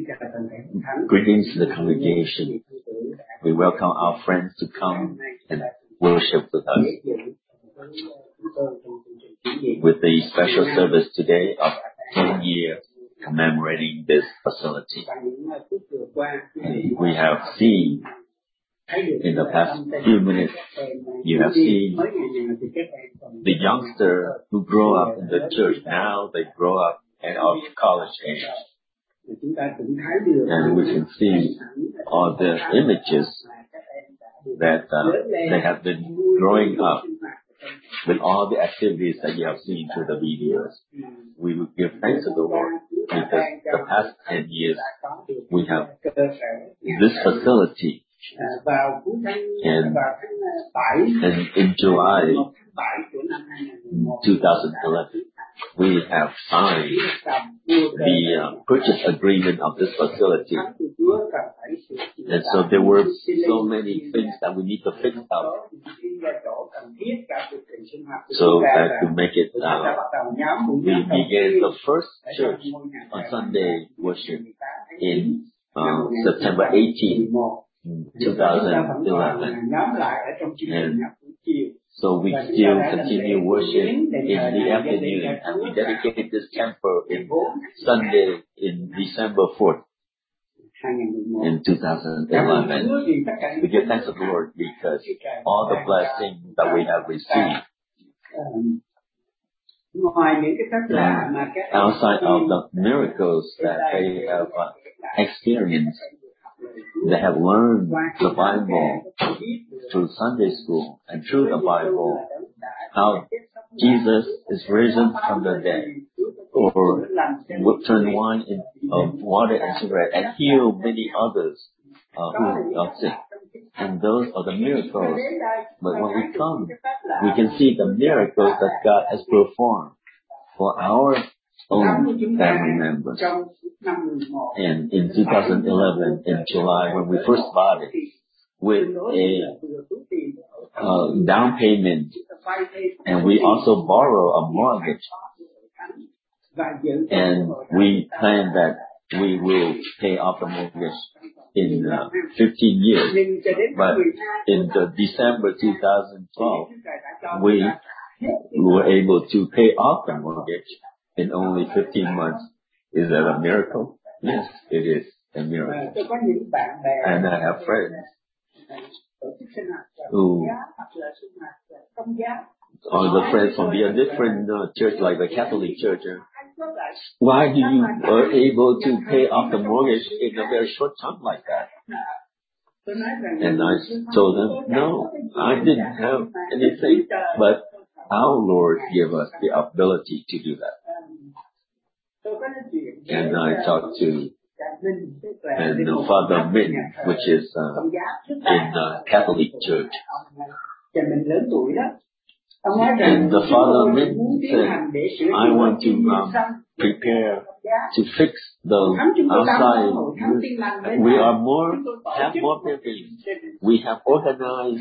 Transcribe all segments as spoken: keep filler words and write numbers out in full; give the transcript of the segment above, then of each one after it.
Greetings to the congregation. We welcome our friends to come and worship with us with the special service today of ten years commemorating this facility. And we have seen in the past few minutes, you have seen the youngster who grow up in the church. Now they grow up and of college age. And we can see all the images that uh, they have been growing up with all the activities that you have seen through the videos. We will give thanks to the Lord because the past ten years we have this facility. And, and in July twenty eleven, we have signed the uh, purchase agreement of this facility. And so there were so many things that we need to fix up. So that to make it, uh, we began the first church on Sunday worship in uh, September eighteenth, twenty eleven. And so we still continue worship in the afternoon, and we dedicated this temple in Sunday in December fourth in two thousand eleven. We give thanks to the Lord because all the blessings that we have received. And outside of the miracles that they have uh, experienced, they have learned the Bible through Sunday school and through the Bible, how Jesus is risen from the dead, or turn wine in uh, water into bread, and heal many others uh, who are sick. And those are the miracles. But when we come, we can see the miracles that God has performed for our own family members. And in two thousand eleven, in July, when we first bought it, with a uh, down payment, and we also borrow a mortgage, and we plan that we will pay off the mortgage in uh, fifteen years. But in the December twenty twelve, we were able to pay off the mortgage in only fifteen months. Is that a miracle? Yes, it is a miracle. And I have friends who are the friends from the different uh, church, like the Catholic Church. Uh, why do you are able to pay off the mortgage in a very short time like that? And I told them, no, I didn't have anything, but our Lord gave us the ability to do that. And I talked to and uh, Father Min, which is uh, in uh, Catholic Church. And the Father Min said, I want to um, prepare to fix the outside. We are more, have more buildings. We have organized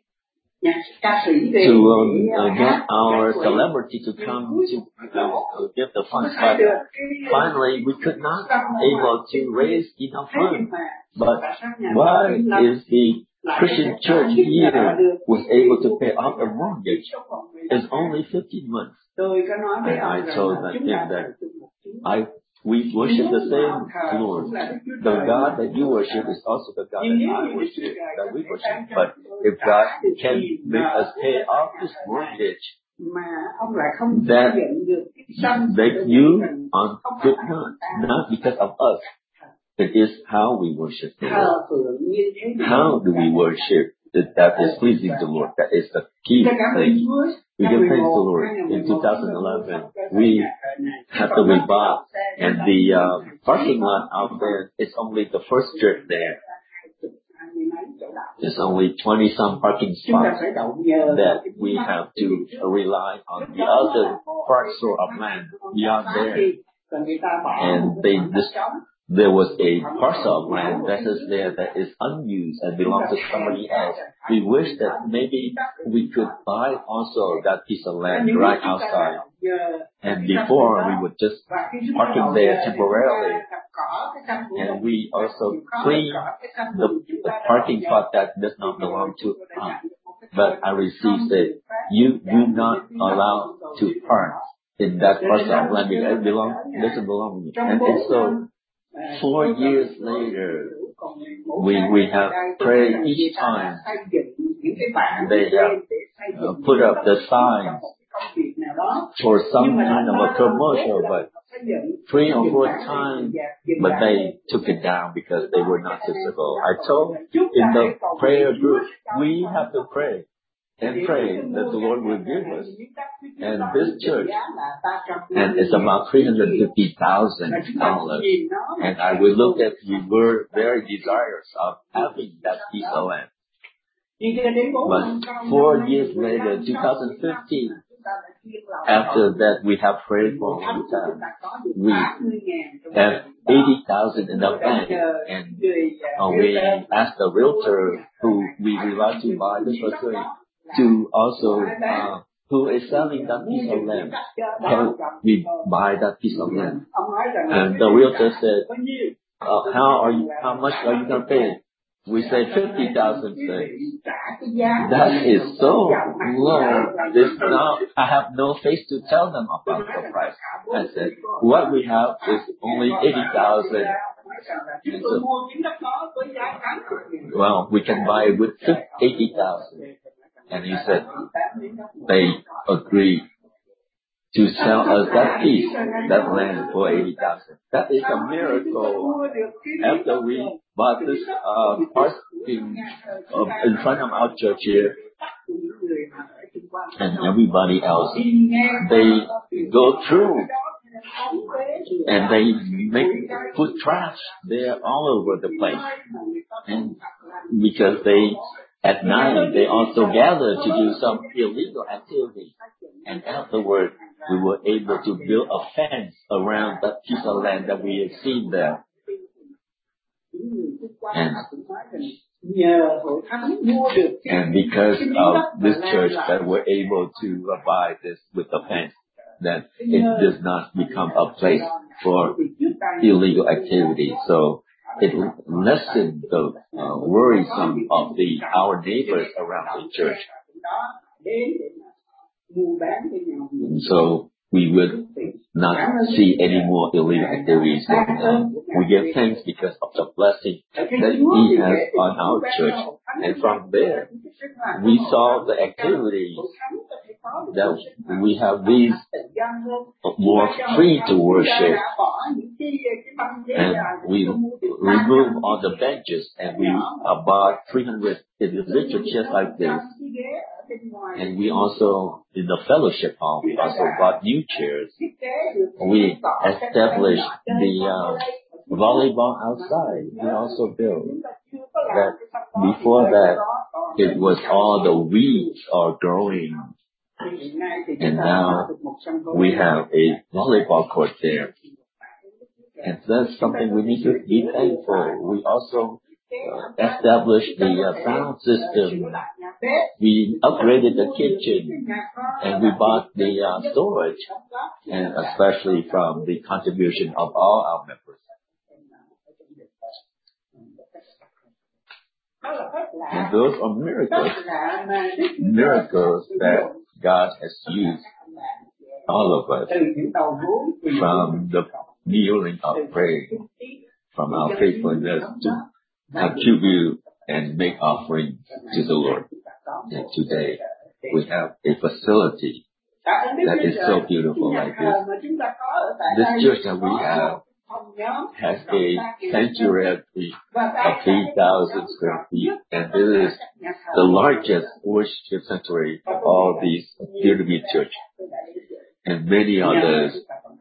to um, uh, get our celebrity to come to uh, give the funds. But finally, we could not able to raise enough funds. But why is the Christian church here was able to pay off the mortgage? It's only fifteen months. And I told them that I we worship the same Lord. The God that you worship is also the God that I worship, that we worship. But if God can make us pay off this mortgage, that make you on good note, not because of us. It is how we worship the Lord. How do we worship that is pleasing to the Lord? That is the key thing. We give thanks to the Lord. In two thousand eleven, we had the revival, and the uh, parking lot out there is only the first church there. There's only twenty some parking spots that we have to rely on the other parcel of land beyond there. And they just there was a parcel of land that is there that is unused and belongs to somebody else. We wish that maybe we could buy also that piece of land right outside. And before we would just park it there temporarily. And we also clean the, the parking spot that does not belong to us. But I received it. You do not allow to park in that parcel of land because it belong, doesn't belong to you. And it's so four years later, we we have prayed each time. They have uh, put up the signs for some kind of a commercial, but three or four times, but they took it down because they were not visible. I told in the prayer group, we have to pray and pray that the Lord will give us. And this church, and it's about three hundred fifty thousand dollars. And I will look at, we were very desirous of having that piece of land. But four years later, twenty fifteen, after that we have prayed for a long time. We have eighty thousand in the bank, and uh, we asked the realtor who we would like to buy this facility to also, uh, who is selling that piece of land, can we buy that piece of land? And the realtor said, uh, how are you, how much are you going to pay? We say fifty thousand. That is so low. This now, I have no face to tell them about the price. I said, what we have is only eighty thousand. So, well, we can buy it with eighty thousand. And he said, they agreed to sell us that piece, that land for eighty thousand. That is a miracle. After we bought this uh, parking uh, in front of our church here, and everybody else, they go through and they make put trash there all over the place, and because they at night they also gather to do some illegal activity, and afterward we were able to build a fence around that piece of land that we had seen there. And, and because of this church that we're able to buy this with the fence, that it does not become a place for illegal activity. So it lessened the uh, worrisome of the our neighbors around the church. And so we would not see any more illegal activities going on. We give thanks because of the blessing that He has on our church. And from there, we saw the activities that we have these more free to worship. And we remove all the benches and we bought three hundred individual chairs like this. And we also, in the fellowship hall, we also bought new chairs. We established the uh, volleyball outside. We also built that. Before that, it was all the weeds are growing. And now we have a volleyball court there. And that's something we need to be thankful. We also uh, established the uh, sound system. We upgraded the kitchen, and we bought the uh, storage, and especially from the contribution of all our members. And those are miracles, miracles that God has used all of us, from the kneeling of praying, from our faithfulness to contribute and make offerings to the Lord. And today we have a facility that is so beautiful like this. This church that we have has a sanctuary of three thousand square feet, and it is the largest worship sanctuary of all these appear to be church. And many others,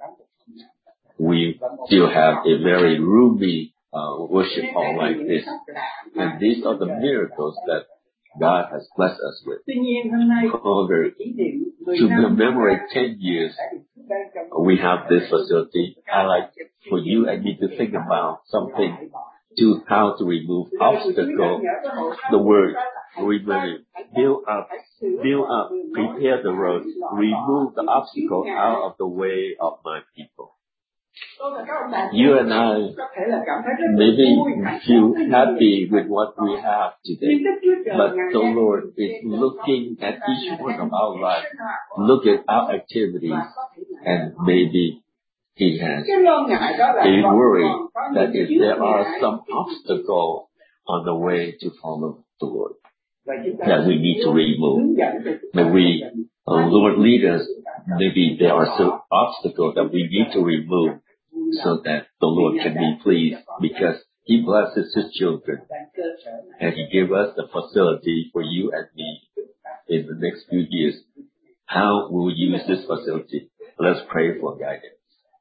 we still have a very roomy uh, worship hall like this. And these are the miracles that God has blessed us with. However, to commemorate ten years, we have this facility. I like for you and me to think about something to how to remove obstacle. The word remove, build up, build up, prepare the road, remove the obstacle out of the way of my people. You and I maybe feel happy with what we have today, but the Lord is looking at each one of our lives, look at our activities, and maybe He has a worry that if there are some obstacles on the way to follow the Lord, that we need to remove. May we, uh, Lord, lead us. Maybe there are some obstacles that we need to remove so that the Lord can be pleased, because He blesses His children and He gave us the facility for you and me in the next few years. How will we use this facility? Let's pray for guidance.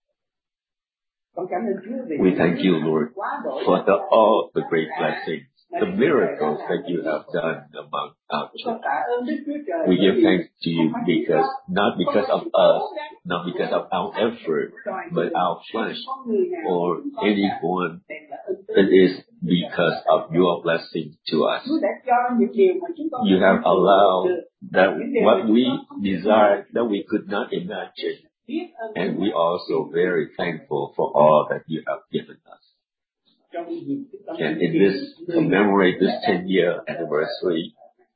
We thank you, Lord, for the, all the great blessings, the miracles that you have done among our children. We give thanks to you because, not because of us, not because of our effort, but our flesh or anyone. It is because of your blessing to us. You have allowed that what we desire that we could not imagine. And we are also very thankful for all that you have given us. And in this, commemorate this ten year anniversary,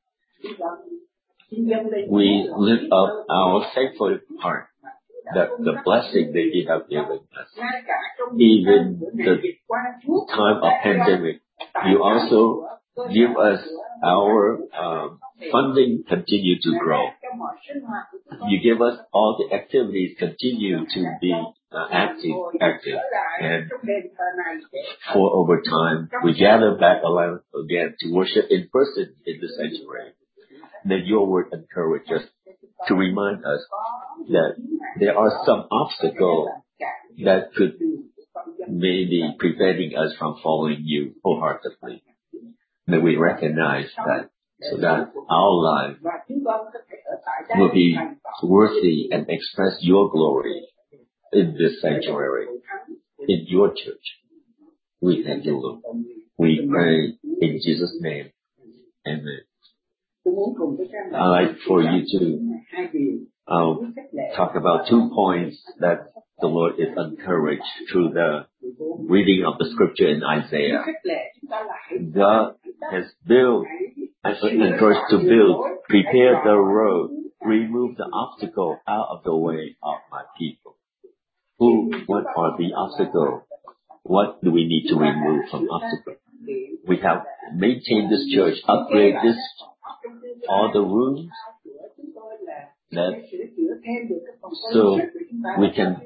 we lift up our thankful heart that the blessing that you have given us, even the time of pandemic, you also give us our um, funding continue to grow. You give us all the activities continue to be uh, active, active, and for over time we gather back again to worship in person in the sanctuary. That your word encourages us to remind us that there are some obstacles that could maybe preventing us from following you wholeheartedly. May we recognize that so that our life will be worthy and express your glory in this sanctuary, in your church. We thank you, Lord. We pray in Jesus' name. Amen. I'd like for you to uh, talk about two points that the Lord is encouraged through the reading of the scripture in Isaiah. God has built, encouraged to build, prepare the road, remove the obstacle out of the way of my people. Who, what are the obstacles? What do we need to remove from obstacles? We have maintained this church, upgrade this, all the rooms, that, so we can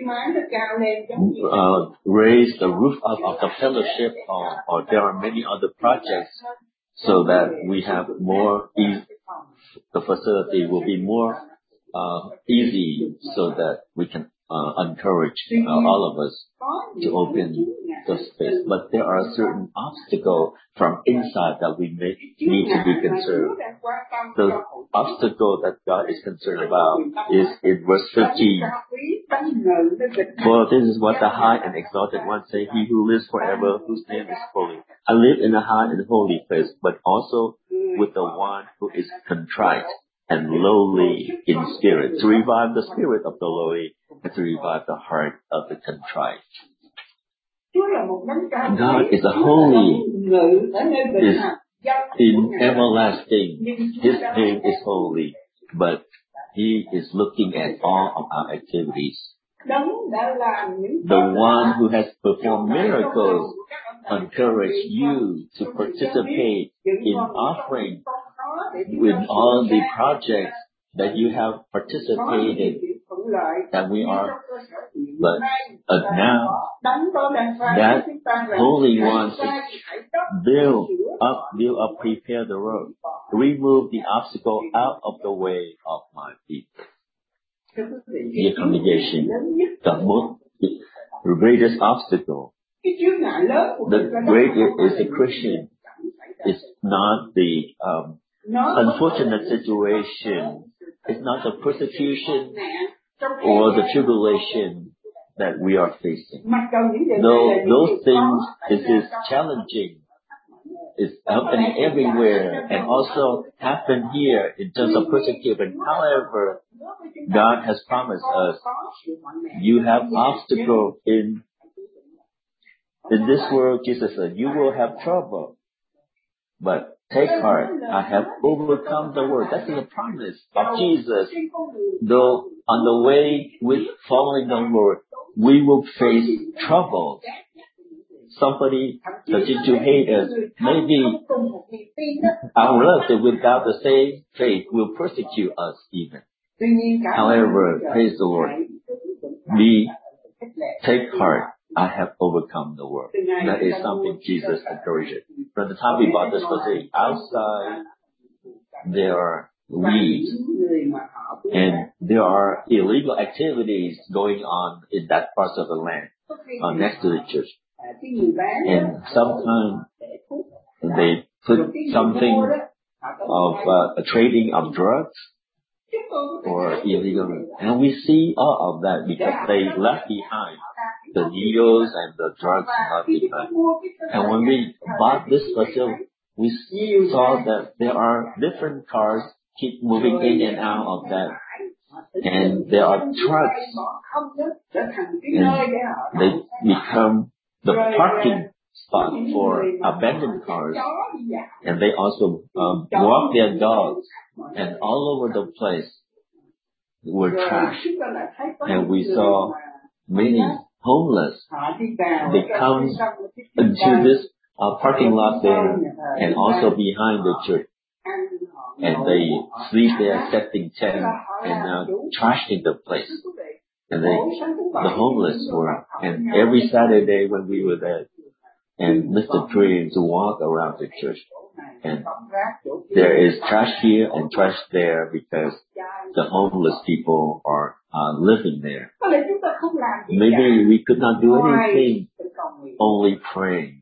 uh, raise the roof up of the fellowship, or, or there are many other projects, so that we have more, e- the facility will be more uh, easy, so that we can uh, encourage uh, all of us to open the space. But there are certain obstacles from inside that we may need to be concerned. The obstacle that God is concerned about is in verse fifteen. For this is what the high and exalted one say, he who lives forever, whose name is holy. I live in a high and holy place, but also with the one who is contrite and lowly in spirit, to revive the spirit of the lowly and to revive the heart of the contrite. God is a holy, is in everlasting. His name is holy, but He is looking at all of our activities. The one who has performed miracles encourage you to participate in offering with all the projects that you have participated, that we are, but uh, now that Holy One build up, build up, prepare the road, remove the obstacle out of the way of my people. Dear congregation, the most, the greatest obstacle, the greatest is the Christian. It's not the um, unfortunate situation. It's not the persecution or the tribulation that we are facing. No, those things, it is challenging. It's happening everywhere and also happen here in terms of persecution. However, God has promised us, you have obstacles in, in this world. Jesus said, you will have trouble, but take heart, I have overcome the world. That is the promise of Jesus. Though on the way with following the Lord, we will face trouble. Somebody continue to hate us. Maybe our relative without the same faith will persecute us even. However, praise the Lord. We take heart. I have overcome the world. That is something Jesus encourages. From the time we bought this facility, outside there are weeds and there are illegal activities going on in that part of the land uh, next to the church. And sometimes they put something of uh, a trading of drugs or illegal, and we see all of that because they left behind the needles and the drugs left behind. And when we bought this facility, we saw that there are different cars keep moving in and out of that, and there are trucks, and they become the parking spot for abandoned cars, and they also um, walk their dogs, and all over the place were trash. And we saw many homeless. They come into this uh, parking lot there, and also behind the church, and they sleep there, setting tent and uh, trashing the place. And they, the homeless were, and every Saturday when we were there, and Mister Dream to walk around the church, and there is trash here and trash there because the homeless people are uh, living there. Maybe we could not do anything, only praying.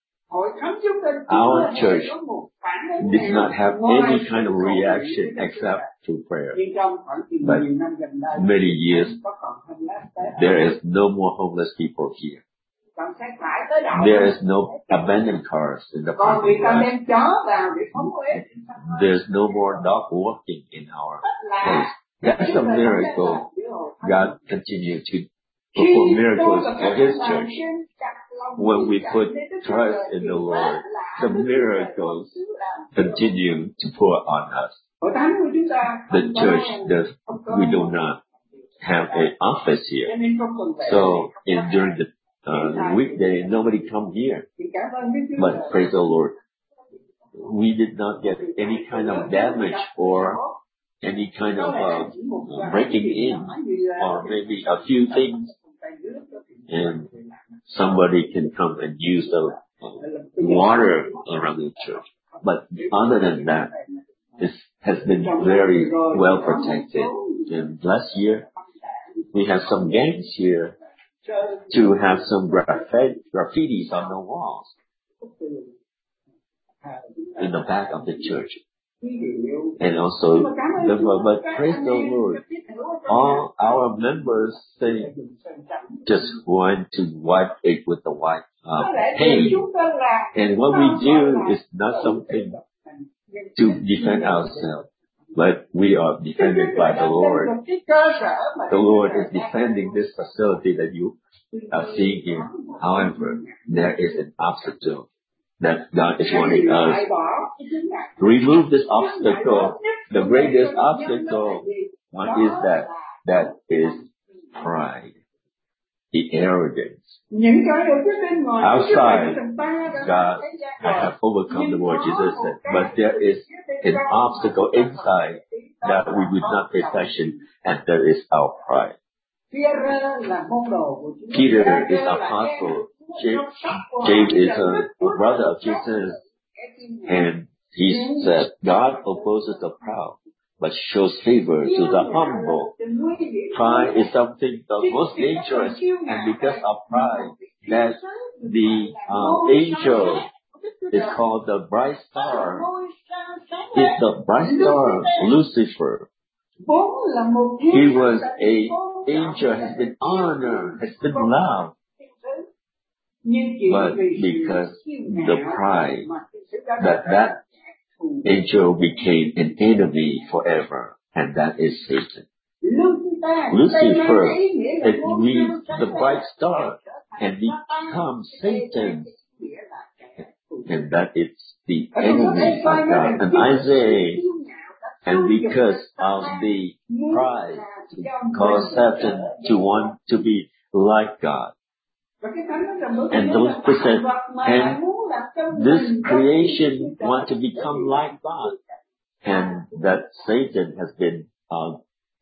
Our church did not have any kind of reaction except through prayer. But many years, there is no more homeless people here. There is no abandoned cars in the parking lot. There's no more dog walking in our place. That's a miracle. God continued to perform miracles for His church. When we put trust in the Lord, the miracles continue to pour on us. The church does, we do not have an office here. So in, during the uh, weekday, nobody come here. But praise the Lord, we did not get any kind of damage or any kind of uh, breaking in, or maybe a few things, and somebody can come and use the water around the church. But other than that, it has been very well protected. And last year, we have some gangs here to have some graffiti, graffitis on the walls in the back of the church. And also, but praise the Lord, all our members say just want to wipe it with the white uh, paint. And what we do is not something to defend ourselves, but we are defended by the Lord. The Lord is defending this facility that you are seeing here. However, there is an obstacle that God is wanting us to remove this obstacle. The greatest obstacle, what is that? That is pride, the arrogance. Outside, God, I have overcome the world, Jesus said. But there is an obstacle inside that we would not pay attention, and there is our pride. Peter is apostle. James, James is a, a brother of Jesus, and he said, God opposes the proud, but shows favor to the humble. Pride is something the most dangerous, and because of pride, that the uh, angel is called the bright star. It's the bright star, Lucifer. He was a angel, has been honored, has been loved. But because the pride, that that angel became an enemy forever, and that is Satan. Lucifer, it means the bright star, and becomes Satan. And that is the enemy of God. And Isaiah, and because of the pride, caused Satan to want to be like God. And those said, and this creation want to become like God. And that Satan has been uh,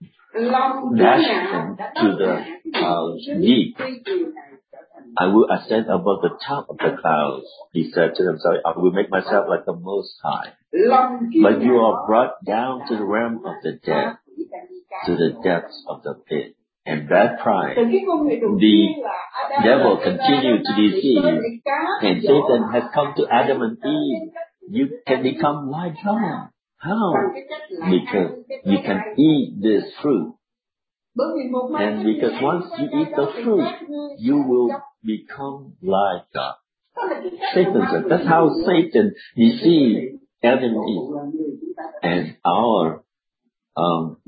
dashed to the uh, deep. I will ascend above the top of the clouds, he said to himself. I will make myself like the Most High. But you are brought down to the realm of the dead, to the depths of the pit. And that pride, the devil continued to deceive. And Satan has come to Adam and Eve. You can become like God. How? Because you can eat this fruit. And because once you eat the fruit, you will become like God. Satan said, that's how Satan deceived Adam and Eve. And our um,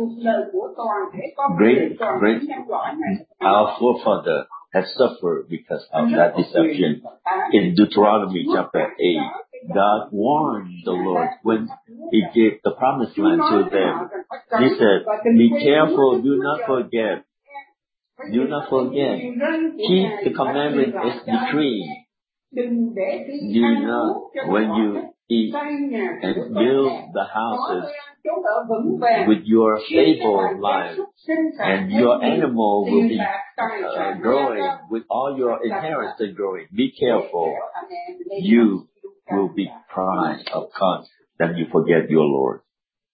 great, great, our forefather has suffered because of that deception. In Deuteronomy chapter eight, God warned the Lord when He gave the promised land to them. He said, be careful, do not forget. Do not forget. Keep the commandment as decree. Do not, when you eat and build the houses with your stable life, and your animal will be uh, growing with all your inheritance growing. Be careful. You will be pride of God, then you forget your Lord.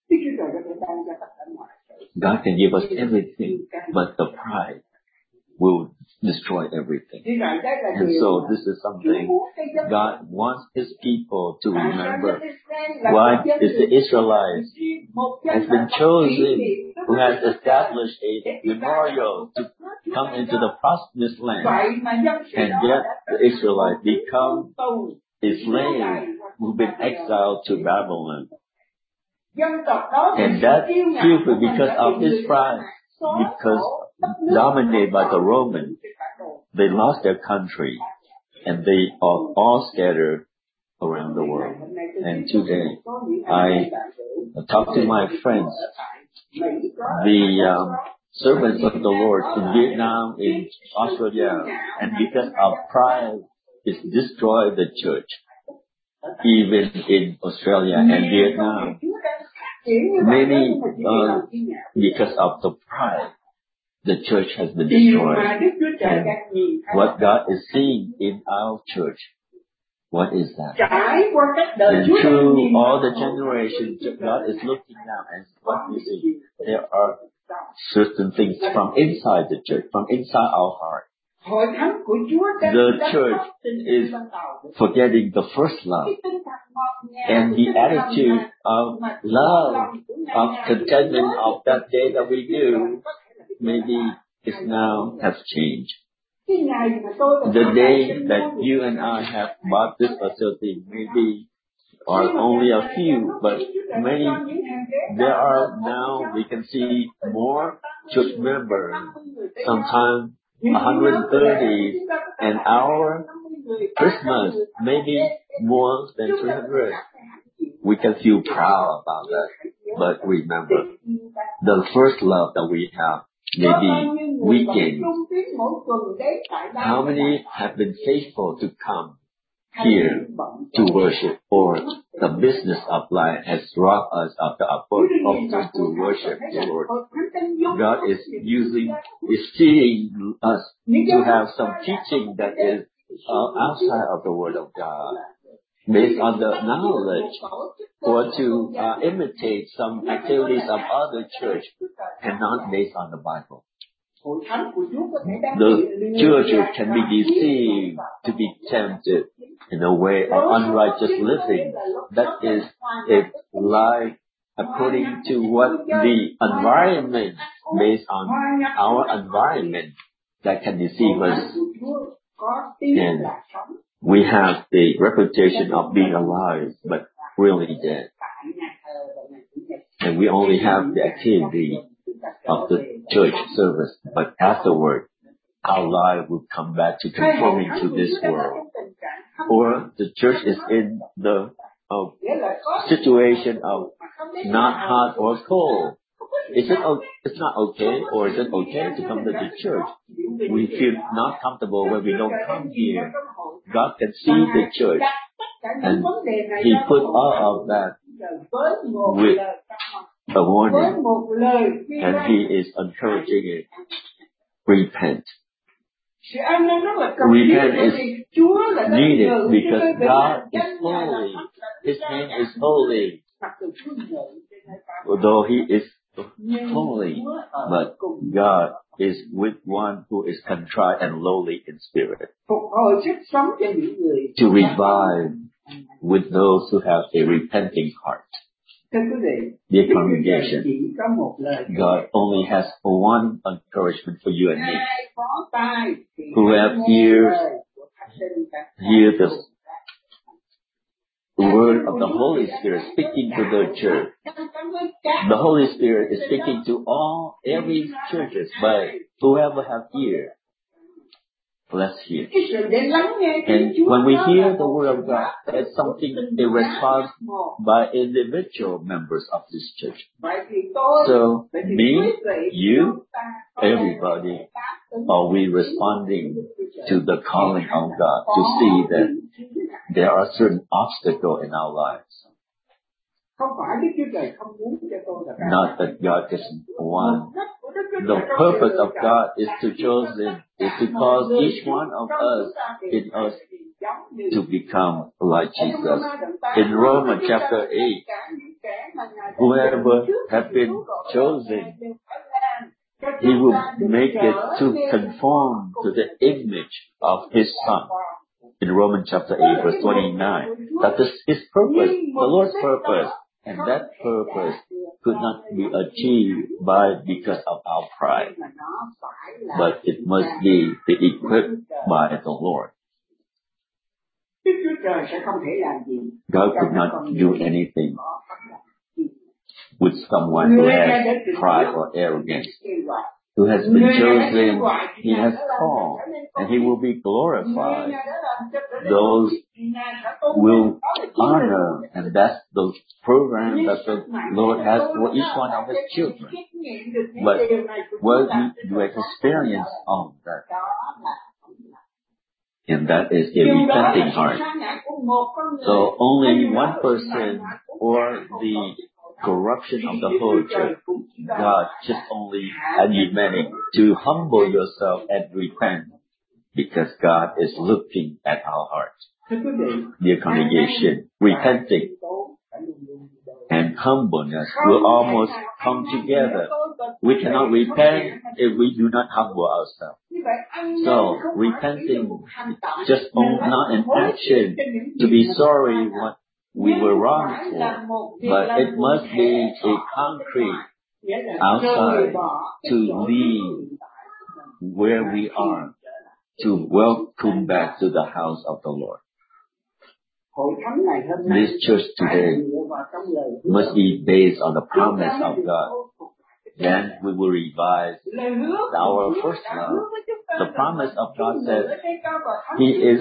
God can give us everything, but the pride will destroy everything. And so this is something God wants His people to remember. Why is the Israelites has been chosen, who has established a memorial to come into the promised land, and yet the Israelites become a slave who've been exiled to Babylon. And that people, because of this pride, because dominated by the Romans, they lost their country, and they are all scattered around the world. And today, I talk to my friends, the um, servants of the Lord in Vietnam, in Australia, and because of pride, it's destroyed the church. Even in Australia and Vietnam, many, uh, because of the pride, the church has been destroyed. And what God is seeing in our church, what is that? And through all the generations, God is looking down and what you see, there are certain things from inside the church, from inside our heart. The church is forgetting the first love, and the attitude of love, of contentment of that day that we do, maybe is now has changed. The day that you and I have bought this facility, maybe are only a few, but many, there are now, we can see more church members, sometimes one hundred thirty, and our Christmas, maybe more than three hundred. We can feel proud about that. But remember, the first love that we have maybe weakened. How many have been faithful to come here to worship, or the business of life has brought us up the upward altar to worship the Lord? God is using, is seeing us to have some teaching that is uh, outside of the Word of God, based on the knowledge, or to uh, imitate some activities of other church, and not based on the Bible. The church can be deceived, to be tempted in a way of unrighteous living. That is a lie according to what the environment, based on our environment, that can deceive us. And we have the reputation of being alive, but really dead. And we only have the activity of the church service, but afterward, our life will come back to conforming to this world. Or the church is in the uh, situation of not hot or cold. Is it, it's not okay, or is it okay to come to the church? We feel not comfortable when we don't come here. God can see the church, and He put all of that with a warning, and He is encouraging it. Repent. Repent is needed because God is holy. His name is holy. Although He is holy, but God is with one who is contrite and lowly in spirit, to revive with those who have a repenting heart. Dear congregation, God only has one encouragement for you and me, who have ears, hear the word of the Holy Spirit speaking to the church. The Holy Spirit is speaking to all, every churches, but whoever have ear, let's hear. And when we hear the word of God, it's something, a response by individual members of this church. So, me, you, everybody, are we responding to the calling of God to see that there are certain obstacles in our lives? Not that God doesn't want. The purpose of God is to chosen, is to cause each one of us in us to become like Jesus. In Romans chapter eight, whoever has been chosen, He will make it to conform to the image of His Son. In Romans chapter eight, verse twenty-nine, that is His purpose, the Lord's purpose, and that purpose could not be achieved by because of our pride, but it must be equipped by the Lord. God could not do anything with someone who has pride or arrogance, who has been chosen. He has called, and He will be glorified. Those will honor, and that's the program that the Lord has for each one of His children. But what we do experience of that, and that is a repenting heart. So only one person or the corruption of the whole church, God just only demanding to humble yourself and repent, because God is looking at our hearts. Dear congregation, repenting and humbleness will almost come together. We cannot repent if we do not humble ourselves. So, repenting just not an action to be sorry what we were wrong for, but it must be a concrete outside to leave where we are, to welcome back to the house of the Lord. This church today must be based on the promise of God. Then we will revive our first love. The promise of God says He is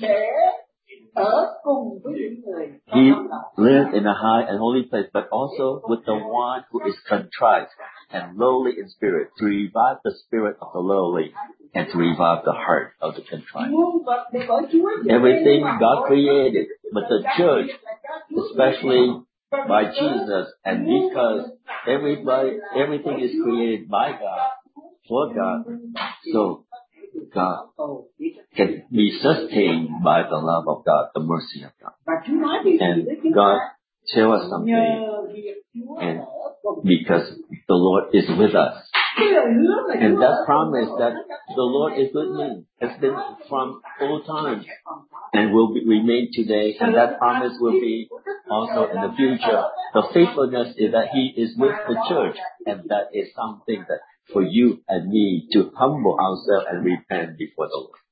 He lives in a high and holy place, but also with the one who is contrite and lowly in spirit, to revive the spirit of the lowly and to revive the heart of the contrite. Everything God created, but the church, especially by Jesus, and because everybody, everything is created by God, for God, so God can be sustained by the love of God, the mercy of God. And God tell us something, and because the Lord is with us. And that promise that the Lord is with me has been from old times and will be, remain today, and that promise will be also in the future. The faithfulness is that He is with the church, and that is something that for you and me to humble ourselves and repent before the Lord.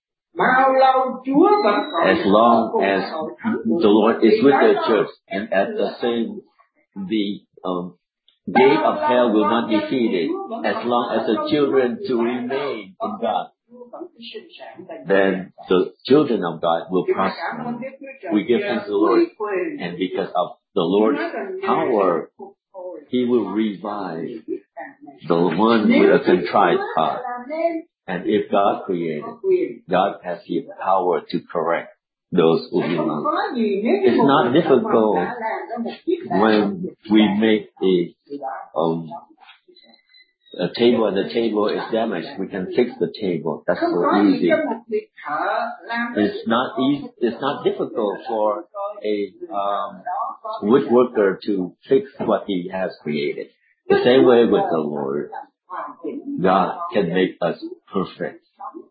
As long as the Lord is with the church, and at the same, the um, gate of hell will not defeat it as long as the children to remain in God. Then the children of God will prosper. We give thanks to the Lord, and because of the Lord's power, He will revive the one with a contrite heart. And if God created, God has the power to correct those who believe. It's not difficult when we make a um, a table and the table is damaged. We can fix the table. That's so easy. It's not easy. It's not difficult for a um, woodworker to fix what he has created. The same way with the Lord, God can make us perfect.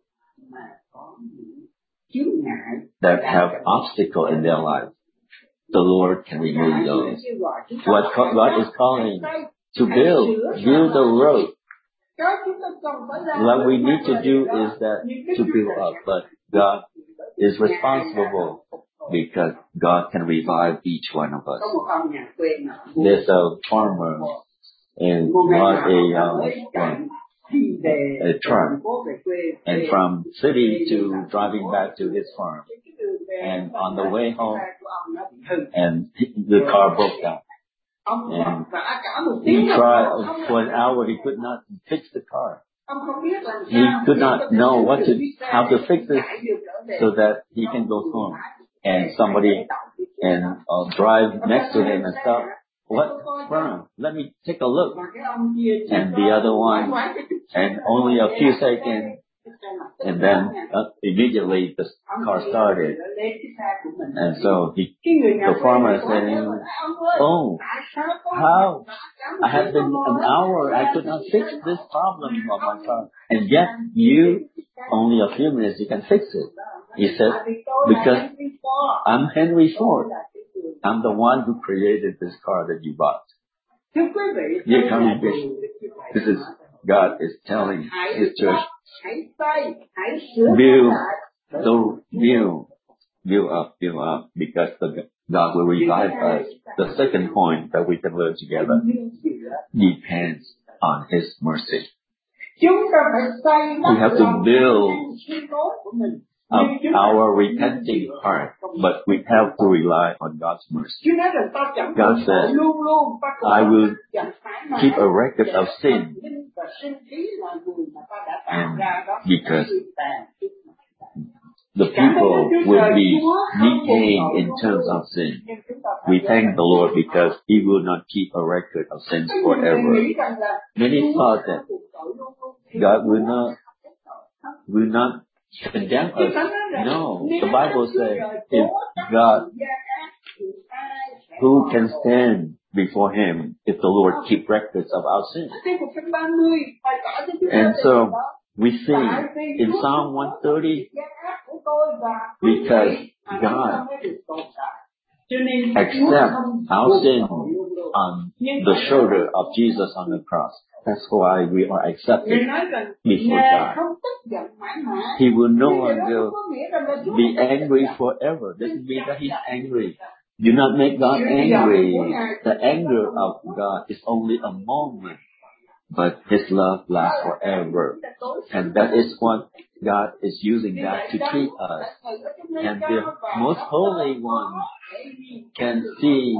That have obstacle in their life, the Lord can remove those. What God is calling to build, build the road. What we need to do is that to build up, but God is responsible because God can revive each one of us. There's a farmer and bought a um, a truck, and from city to driving back to his farm, and on the way home, and the car broke down. And he tried for an hour. He could not fix the car. He could not know what to, how to fix it so that he can go home. And somebody and uh, drive next to him and stop. What's wrong? Let me take a look. And the other one, and only a few seconds, and then uh, immediately the car started. And so he, the farmer is saying, "Oh, how? I have been an hour. I could not fix this problem of my car, and yet you, only a few minutes, you can fix it." He said, "Because I'm Henry Ford. I'm the one who created this car that you bought." Dear congregation, this is God is telling His church, build, the build, build up, build up, because the, God will revive us. The second point that we can learn together depends on His mercy. We have to build up our repenting heart, but we have to rely on God's mercy. God said, "I will keep a record of sin," and because the people will be decaying in terms of sin, we thank the Lord because He will not keep a record of sins forever. Many thought that God will not will not condemn us. No, the Bible says, if God, who can stand before Him if the Lord keep records of our sins? And so we see in Psalm one thirty, because God accepts our sin on the shoulder of Jesus on the cross. That's why we are accepted before God. He will no longer be angry forever. Doesn't mean that He's angry. Do not make God angry. The anger of God is only a moment, but His love lasts forever. And that is what God is using that to treat us. And the Most Holy One can see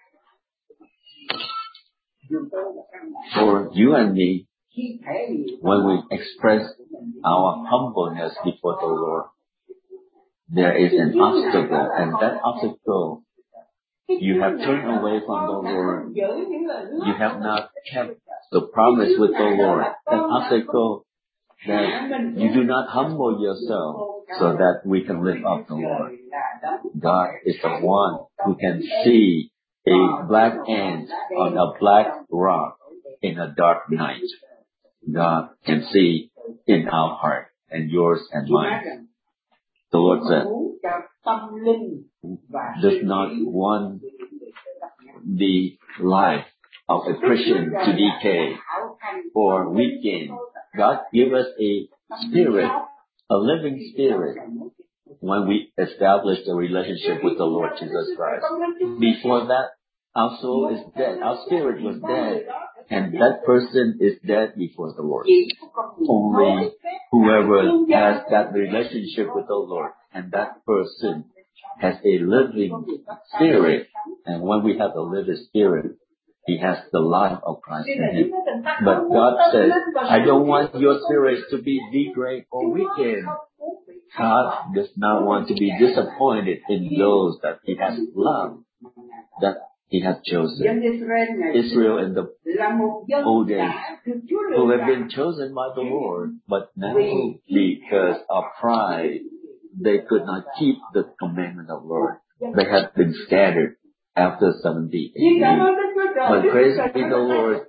for you and me, when we express our humbleness before the Lord, there is an obstacle, and that obstacle, you have turned away from the Lord. You have not kept the promise with the Lord. An obstacle that you do not humble yourself so that we can lift up the Lord. God is the one who can see a black ant on a black rock in a dark night. God can see in our heart, and yours and mine. The Lord said, does not want the life of a Christian to decay or weaken. God give us a spirit, a living spirit, when we establish a relationship with the Lord Jesus Christ. Before that, our soul is dead, our spirit was dead, and that person is dead before the Lord. Only whoever has that relationship with the Lord, and that person has a living spirit, and when we have a living spirit, he has the life of Christ in him. But God says, I don't want your spirit to be degraded or weakened. God does not want to be disappointed in those that he has loved, that he has chosen. Israel in the old days, who have been chosen by the Lord, but now because of pride, they could not keep the commandment of the Lord. They have been scattered after seventy A D. But praise be the Lord,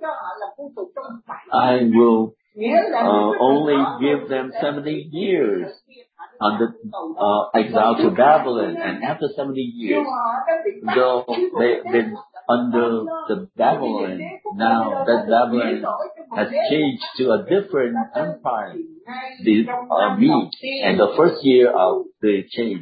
I will uh, only give them seventy years under uh, exile to Babylon, and after seventy years, though they've been under the Babylon, now that Babylon has changed to a different empire, the uh, Medes, and the first year of the change,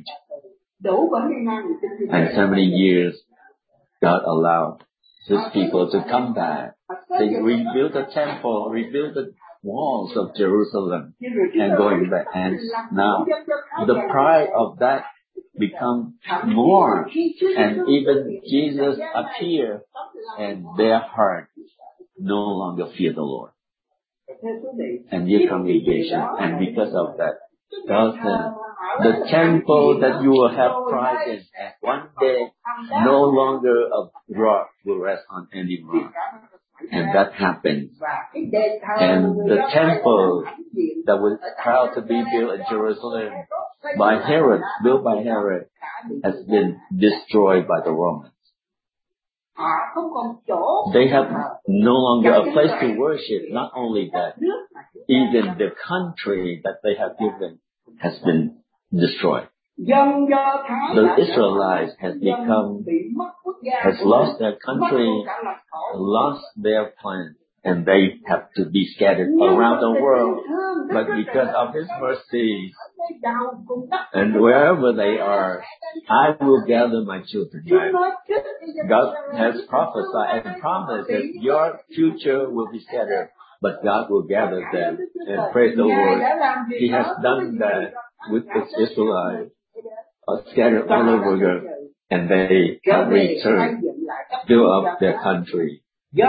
and seventy years, God allowed His people to come back. They rebuilt the temple, rebuilt the walls of Jerusalem, and going back. And now the pride of that become more, and even Jesus appeared, and their heart no longer fear the Lord. And your congregation, and because of that, God said, the temple that you will have pride in, and one day no longer a rock will rest on any rock. And that happened. And the temple that was proud to be built in Jerusalem by Herod, built by Herod, has been destroyed by the Romans. They have no longer a place to worship. Not only that, even the country that they have given has been destroyed. The Israelites has become, has lost their country, lost their plan, and they have to be scattered around the world. But because of His mercy, and wherever they are, I will gather my children back. God has prophesied and promised that your future will be scattered, but God will gather them. And praise the Lord, He has done that with His Israelites, uh, scattered all over the, and they have returned, built up their country.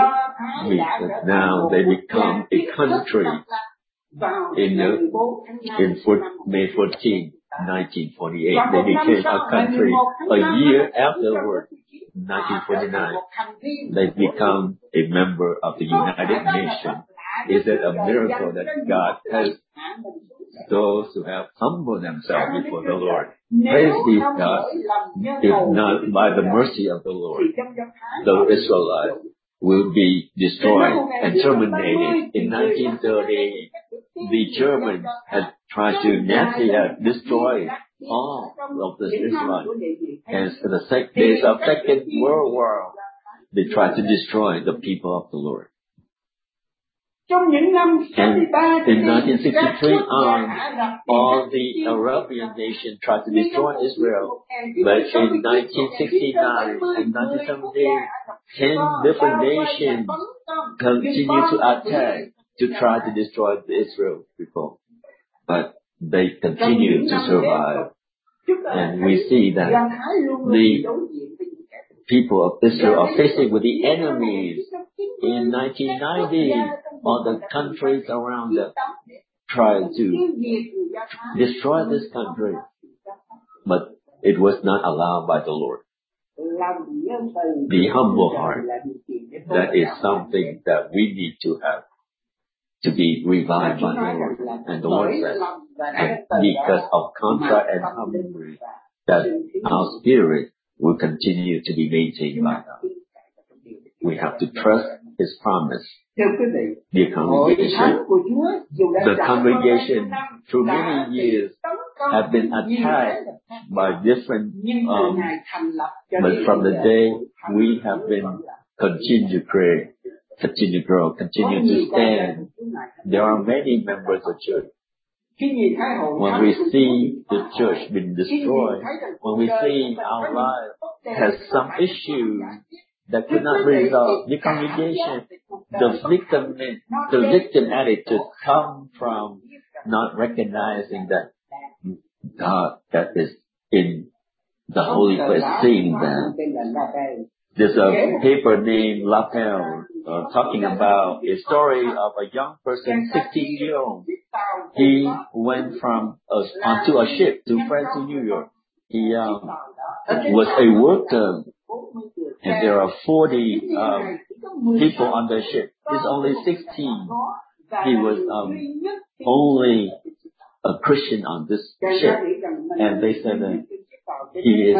Now they become a country in, the, in May fourteenth, nineteen forty-eight. They became a country a year afterward, nineteen forty-nine. They become a member of the United Nations. Is it a miracle that God has those who have humbled themselves before the Lord? Praise be God. If not by the mercy of the Lord, the Israelites will be destroyed and terminated. In nineteen thirty, the Germans had tried to Nazi had destroyed all of the Israelites. And in the sec- days of Second World War, they tried to destroy the people of the Lord. And in nineteen sixty-three on, all the Arabian nations tried to destroy Israel. But in nineteen sixty-nine and nineteen seventy, ten different nations continued to attack to try to destroy the Israel people. But they continued to survive. And we see that the people of Israel are facing with the enemies. In nineteen ninety, all the countries around them tried to destroy this country, but it was not allowed by the Lord. The humble heart, that is something that we need to have to be revived by the Lord. And the Lord says, and because of contrite and humility, that our spirit will continue to be maintained by God. We have to trust His promise. Dear congregation, the congregation through many years have been attacked by different, um, but from the day we have been continue to pray, continue to grow, continue to stand, there are many members of church. When we see the church being destroyed, when we see our life has some issues, that could not resolve. The congregation, the victim, the victim attitude come from not recognizing that God that is in the holy place, seeing that. There's a paper named Lapel uh, talking about a story of a young person, sixteen year old. He went from a, onto a ship to France to New York. He um, was a worker, and there are forty um, people on the ship. He's only sixteen. He was um, only a Christian on this ship, and they said that he is.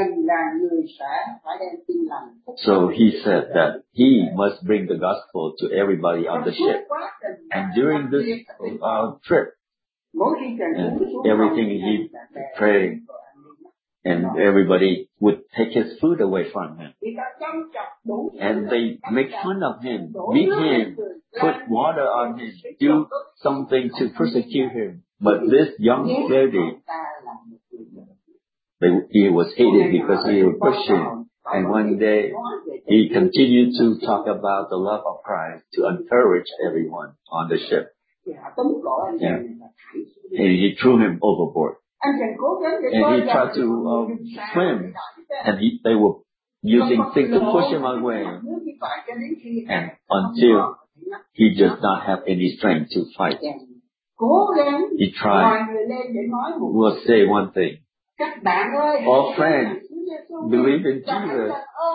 So he said that he must bring the gospel to everybody on the ship. And during this uh, trip, and everything he prayed, and everybody would take his food away from him. And they make fun of him, beat him, put water on him, do something to persecute him. But this young lady, they, he was hated because he was Christian. And one day, he continued to talk about the love of Christ to encourage everyone on the ship. Yeah. And he threw him overboard. And he tried to um, swim, and he, they were using things to push him away. And until he does not have any strength to fight, he tried. We'll say one thing. All friends, believe in Jesus.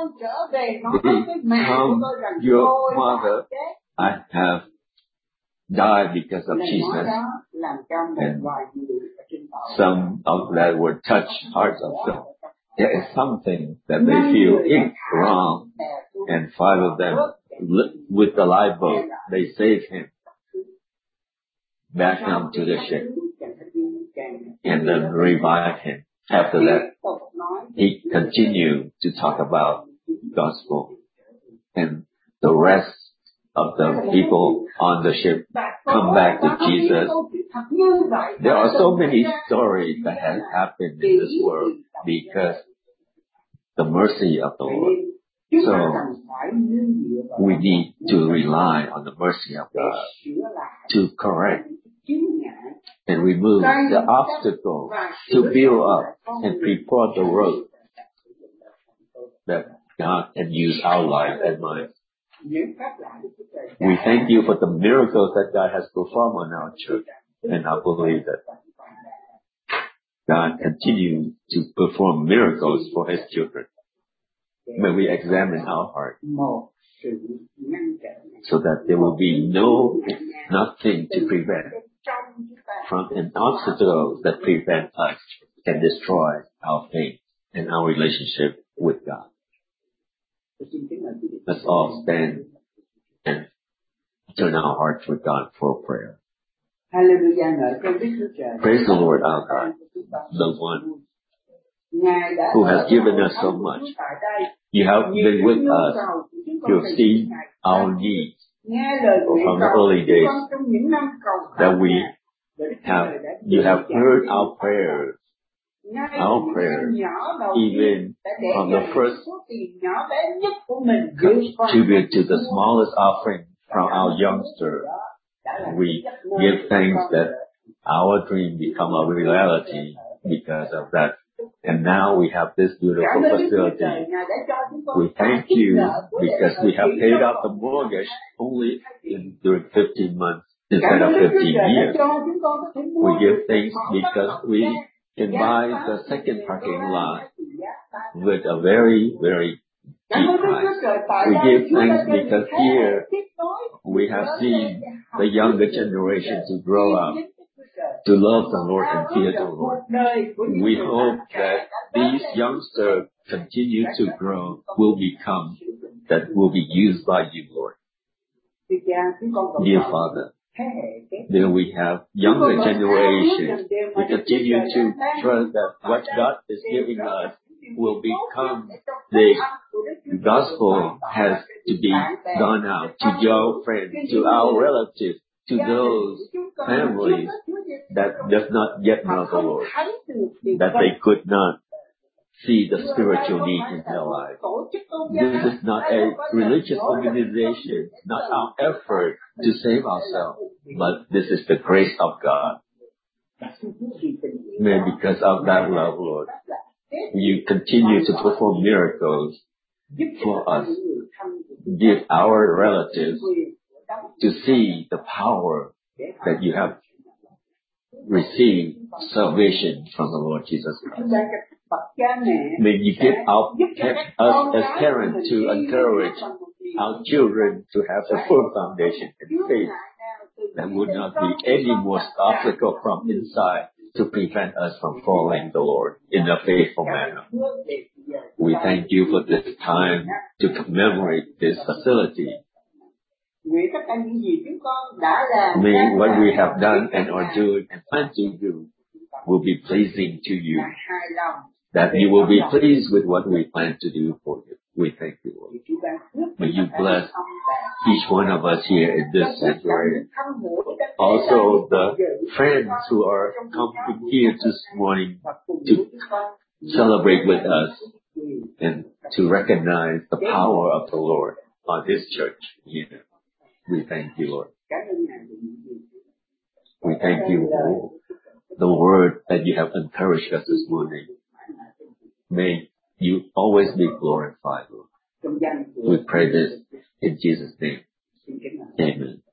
Become your mother. I have died because of Jesus. And some of that were touched hearts of them. There is something that they feel is wrong. And five of them, with the lifeboat, they saved him back onto the ship and then revived him. After that, he continued to talk about gospel, and the rest of the people on the ship come back to Jesus. There are so many stories that have happened in this world because the mercy of the Lord. So we need to rely on the mercy of God to correct and remove the obstacle, to build up and prepare the road that God can use our life and mine. We thank you for the miracles that God has performed on our church, and I believe that God continues to perform miracles for His children. May we examine our heart so that there will be no nothing to prevent from an obstacle that prevents us and destroy our faith and our relationship with God. Let's all stand and turn our hearts with God for prayer. Praise the Lord our God, the one who has given us so much. You have been with us. You have seen our needs from the early days that we have. You have heard our prayers. Our prayers, even from the first contribute to the smallest offering from our youngster. We give thanks that our dream become a reality because of that. And now we have this beautiful facility. We thank you because we have paid off the mortgage only in, during fifteen months instead of fifteen years. We give thanks because we can buy the second parking lot with a very, very cheap price. We give thanks because here we have seen the younger generation to grow up, to love the Lord and fear the Lord. We hope that these youngsters continue to grow, will become, that will be used by you, Lord. Dear Father, then we have younger generations. We continue to trust that what God is giving us will become the gospel has to be gone out to your friends, to our relatives, to those families that does not yet know the Lord, that they could not see the spiritual need in their life. This is not a religious organization, not our effort to save ourselves, but this is the grace of God. May because of that love, Lord, you continue to perform miracles for us. Give our relatives to see the power that you have received salvation from the Lord Jesus Christ. May you give our, us as parents to encourage our children to have a firm foundation in faith. There would not be any more obstacle from inside to prevent us from following the Lord in a faithful manner. We thank you for this time to commemorate this facility. May what we have done and are doing and plan to do will be pleasing to you. That you will be pleased with what we plan to do for you. We thank you, Lord. May you bless each one of us here in this sanctuary. Also the friends who are coming here this morning to celebrate with us and to recognize the power of the Lord on this church here. We thank you, Lord. We thank you for the word that you have encouraged us this morning. May you always be glorified, Lord. We pray this in Jesus' name. Amen.